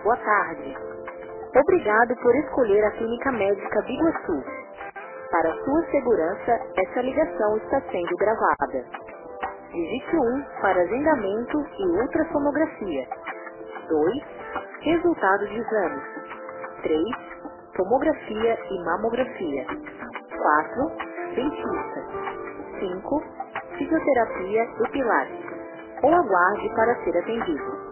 Boa tarde. Obrigado por escolher a Clínica Médica Biguaçu. Para sua segurança, essa ligação está sendo gravada. Digite 1 para agendamento e ultrassonografia. 2. Resultado de exames. 3. Tomografia e mamografia. 4. Dentista. 5. Fisioterapia e pilates. Ou aguarde para ser atendido.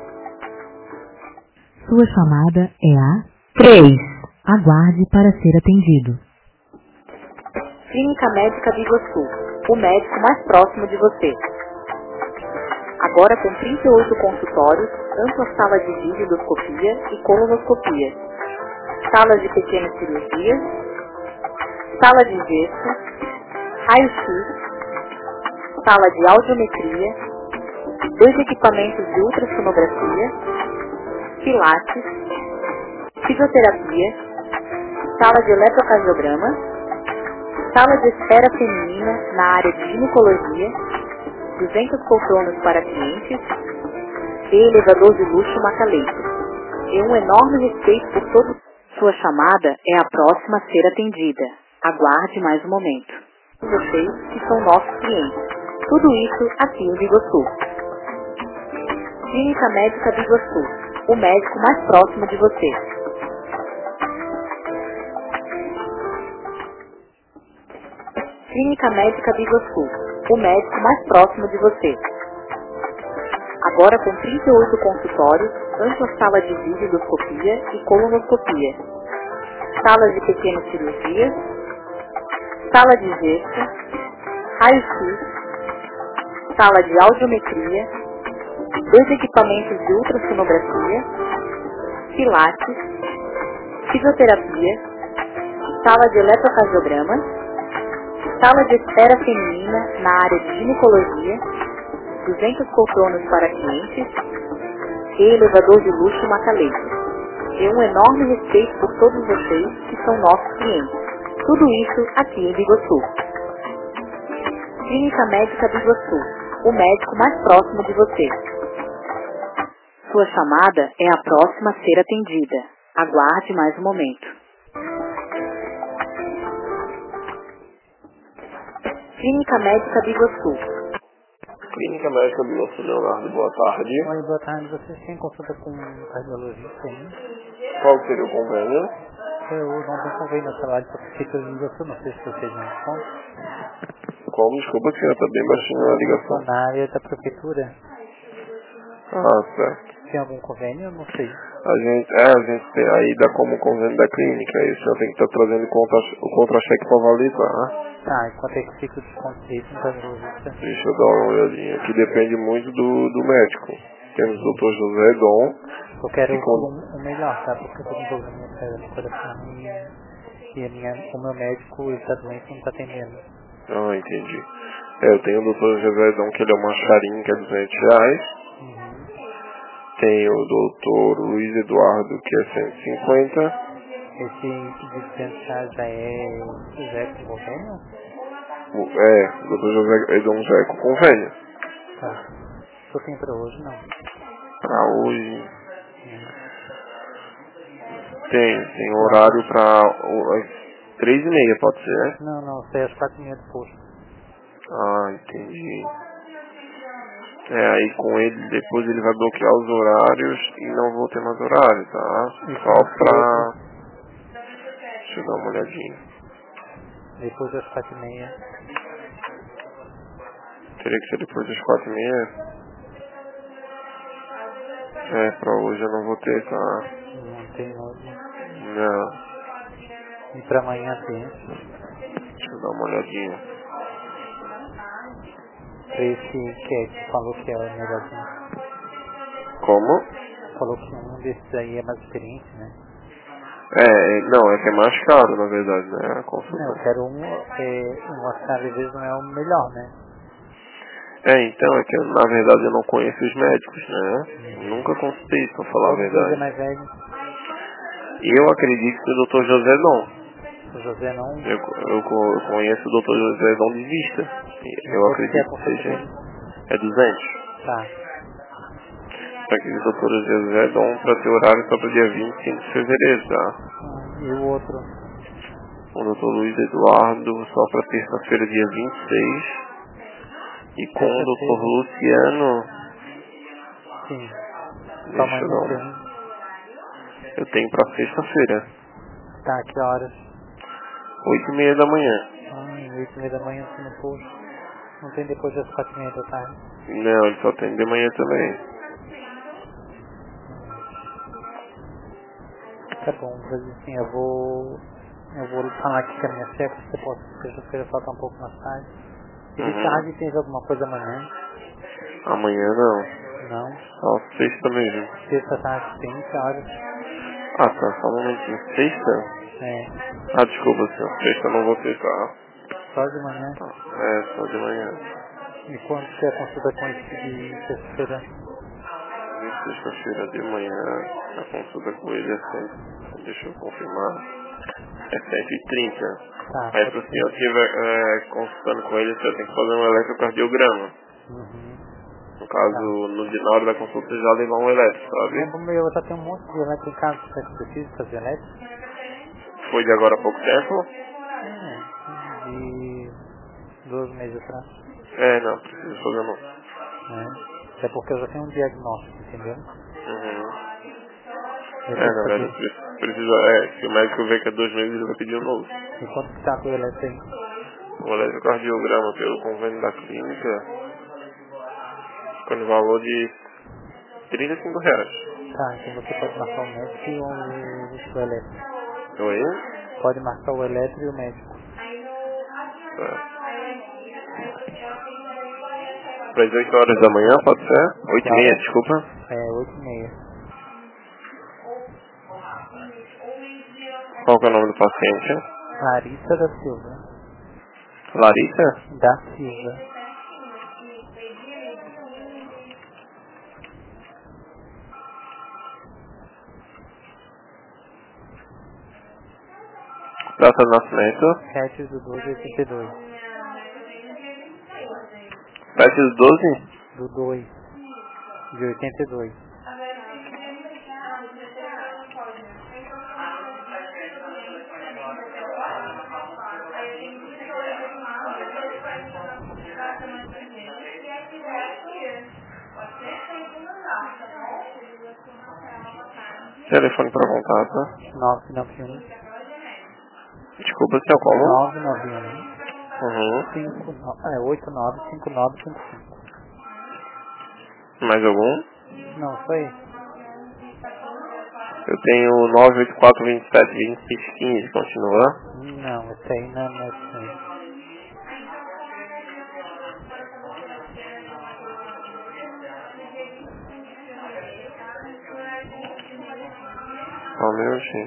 Sua chamada é a 3. Aguarde para ser atendido. Clínica Médica Biguaçu, o médico mais próximo de você. Agora com 38 consultórios, ampla sala de videoendoscopia e colonoscopia, salas de pequenas cirurgias, sala de gesso, raio-x, sala de audiometria, 2 equipamentos de ultrassonografia, pilates, fisioterapia, sala de eletrocardiograma, sala de espera feminina na área de ginecologia, 200 poltronas para clientes e elevador de luxo Macaleito. E um enorme respeito por todos. Sua chamada é a próxima a ser atendida. Aguarde mais um momento. Vocês que são nossos clientes. Tudo isso aqui em Biguaçu. Clínica Médica Biguaçu, o médico mais próximo de você. Clínica Médica Biguaçu, o médico mais próximo de você. Agora com 38 consultórios, ampla sala de videoendoscopia e colonoscopia, salas de pequenas cirurgias, sala de gesso, raio-x, sala de audiometria, 2 equipamentos de ultrassonografia, pilates, fisioterapia, sala de eletrocardiograma, sala de espera feminina na área de ginecologia, 200 poltronas para clientes e elevador de luxo Macaleito. E um enorme respeito por todos vocês que são nossos clientes. Tudo isso aqui em Biguaçu. Clínica Médica Biguaçu, o médico mais próximo de você. Sua chamada é a próxima a ser atendida. Aguarde mais um momento. Clínica Médica Biguaçu. Clínica Médica Biguaçu, Leonardo, boa tarde. Oi, boa tarde. Vocês têm consulta com um cardiologista aí? Qual seria o convênio? Eu não tenho convênio no trabalho para prefeitura de Biguaçu, não sei se vocês não encontram. Como? Desculpa, que está bem baixinho a ligação. Estou na área da prefeitura. Ah, certo. Tem algum convênio? Eu não sei. A gente tem aí dá como convênio da clínica, aí o senhor tem que estar trazendo o contra-cheque para validar. Tá, e quanto é que fica o desconto desse no cardiologista? Deixa eu dar uma olhadinha, que depende muito do médico. Temos o Dr. José Dom. Eu quero o melhor, tá? Porque eu tô com problema no coração e o meu médico, ele tá doente e não tá atendendo. Ah, entendi. Eu tenho o Dr. José Dom, que ele é uma charinha, que é R$200. Tem o Dr. Luiz Eduardo, que é 150. Esse de 200 já é com convênio? O Dr. José Dom já é com convênio. Tá. Só tem pra hoje, não? Pra hoje... Tem horário pra 3h30, pode ser, né? Não, sai às 4h30 do posto. Ah, entendi. Aí com ele, depois ele vai bloquear os horários e não vou ter mais horário, tá? Só pra... Deixa eu dar uma olhadinha. Depois das 4h30. Teria que ser depois das 4h30? Pra hoje eu não vou ter, tá? Não tem hoje. Não. E pra amanhã tem. Deixa eu dar uma olhadinha. Esse que falou que é o melhorzinho. Como? Falou que um desses aí é mais experiente, né? Não, é que é mais caro, na verdade, né? A consulta. Não, eu quero um Oscar, às vezes não é o melhor, né? Então, é que na verdade eu não conheço os médicos, né? Nunca consultei, pra falar a verdade. É mais velho. E eu acredito que o Dr. José não. O José não... Eu conheço o Dr. José não de vista. Eu acredito que seja... É 200. Tá. Tá aqui, doutor José Dom, pra ter horário só pro dia 25 de fevereiro, tá? E o outro? O doutor Luiz Eduardo, só pra terça-feira, dia 26. E com o doutor Luciano... Sim. Deixa eu dar uma... Eu tenho pra sexta-feira. Tá, que horas? 8h30 da manhã. 8h30 da manhã, se não for. Não tem depois das 4h30 da tarde? Não, ele só tem de manhã também. Tá bom, mas assim, eu vou falar aqui com a minha chefe, se você pode sexta-feira faltar um pouco mais tarde. E de tarde tem alguma coisa amanhã? Amanhã não. Não? Só sexta mesmo. Sexta tarde tem, que horas? Ah, tá, só um momentinho. Sexta? É. Ah, desculpa, senhor. Sexta eu não vou ter, tá? Só de manhã? É, só de manhã. E quando você consulta com esse de sexta-feira? Sexta-feira de manhã, a consulta com ele é sempre... Deixa eu confirmar. É 130. Tá, Aí se o senhor estiver consultando com ele, você tem que fazer um eletrocardiograma. No caso, na hora da consulta já levar um eletro, sabe? Eu já tenho um monte de eletro em casa, você precisa fazer eletro? Foi de agora há pouco tempo? De 2 meses atrás. Não, preciso fazer não. É porque eu já tenho um diagnóstico, entendeu? Na verdade, precisa, se o médico vê que é 2 meses, ele vai pedir um novo. E quanto que tá com o eletro aí? O eletrocardiograma pelo convênio da clínica fica no valor de R$35. Tá, então você pode marcar o médico e o eletro. Oi? Pode marcar o eletro e o médico. Tá. Para as 8 horas da manhã, pode ser? 8h30, desculpa. 8h30. Qual que é o nome do paciente? Larissa da Silva. Larissa? Da Silva. Data de nascimento? 7/2/82. 7/12? Do 2. De 82. Telefone para contato. 991. Desculpa, seu como? 991. 895955. Mais algum? Não, foi? Eu tenho 984272615, continua? Não, esse aí não é esse aí. Só um minutinho.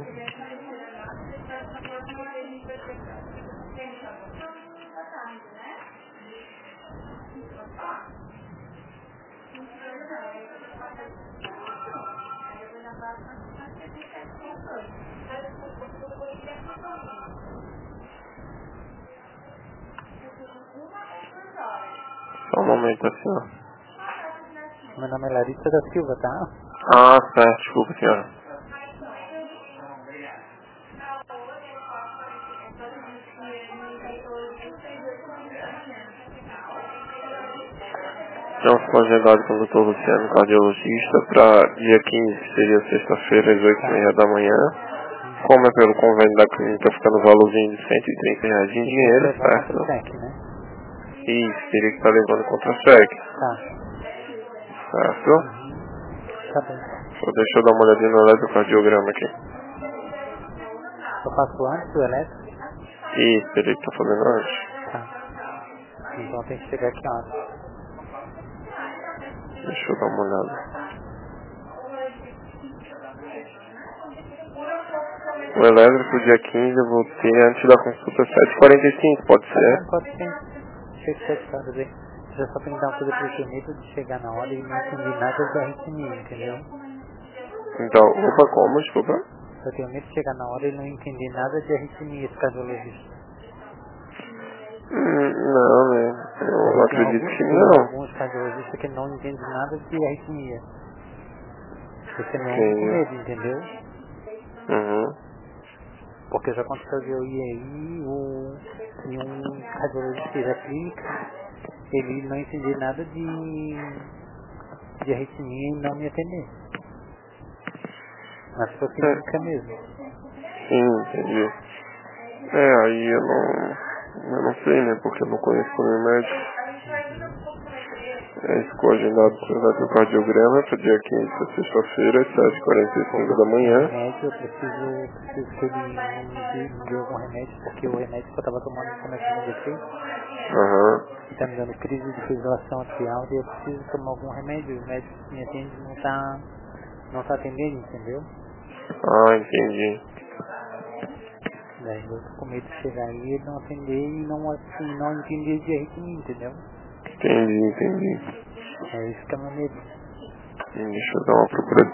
Só um momento, assim, ó. Meu nome é Larissa da Silva, tá? Ah, certo, desculpa, senhora. Então, foi agendado com o Dr. Luciano, cardiologista, para dia 15, que seria sexta-feira, às 8h30 da manhã. Como é pelo convênio da clínica, fica no valorzinho de R$130 em dinheiro, certo? Cheque, né? Isso, teria que estar levando contra-cheque. Tá. Certo? Tá bem. Deixa eu dar uma olhadinha no eletrocardiograma aqui. Eu faço antes do eletro? Isso, teria que estar fazendo antes. Tá. Então tem que chegar aqui antes. Deixa eu dar uma olhada. O elétrico dia 15 eu vou ter antes da consulta 7h45, pode ser? Pode ser. Chega 7 horas aí. Você só tem que dar uma coisa prevenida de chegar na hora e não entender nada da arritmia, entendeu? Então, opa, como? Desculpa. Eu tenho medo de chegar na hora e não entender nada de arritmia, esse cardiologista. Não, né? Eu acredito que Tem não. alguns cardiologistas que não entendem nada de arritmia. Esse é meu único medo, entendeu? Porque já aconteceu de eu ir aí e um cardiologista fez a clínica, ele não entendia nada de arritmia e não me atender. Mas foi clínica mesmo. Sim, entendi. Aí eu não sei, né, porque eu não conheço o médico. Ficou agendado para o cardiograma para dia 15, sexta-feira, às 7h45 da manhã. Eu preciso que ele me dê algum remédio, porque o remédio que eu estava tomando começou a me defeito. Está me dando crise de fibrilação atrial e eu preciso tomar algum remédio. O médico que me atende não tá atendendo, entendeu? Entendi. Daí eu tô com medo de chegar aí e ele não atender e não entender de arritmia, entendeu? Entendi. É isso que é meu medo. Deixa eu dar uma procura.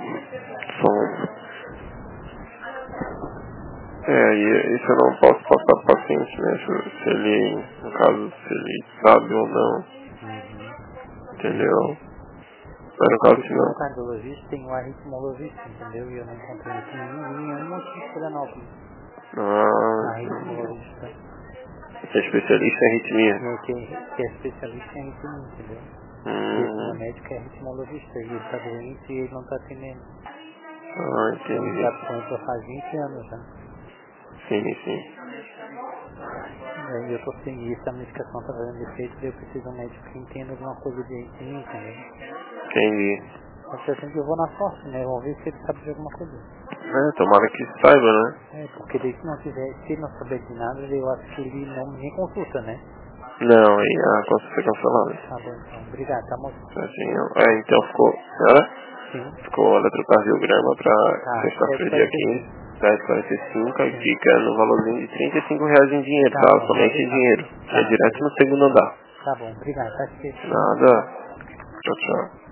Isso eu não posso passar para o paciente, né? Se ele, no caso, se ele sabe ou não. Entendeu? Mas no caso, se não. O cardiologista tem o arritmologista, entendeu? E eu não encontrei isso em nenhum aqui em Florianópolis. Arritmologista. É especialista em arritmia. Que é especialista em arritmia, entendeu? E esse meu médico é arritmologista e ele tá doente e ele não tá atendendo. Entendi. Já conheço faz 20 anos já. Sim. E eu tô sem isso, a medicação tá fazendo efeito e eu preciso de um médico que entenda alguma coisa de arritmia, entendeu? Entendi. Mas assim que eu vou na sorte, né? Vamos ver se ele sabe de alguma coisa. Tomara que saiba, né? Porque daí se ele não souber de nada, eu acho que ele não me consulta, né? Não, aí a consulta é cancelada. Tá bom, então. Obrigado, tá moço? Então ficou, Sim. ficou o eletrocardiograma pra sexta-feira, dia 15, 7h45, aí fica no valorzinho de R$35 em dinheiro, tá? Somente em dinheiro, que é direto no segundo andar. Tá bom, obrigado, tá? Nada. Tchau.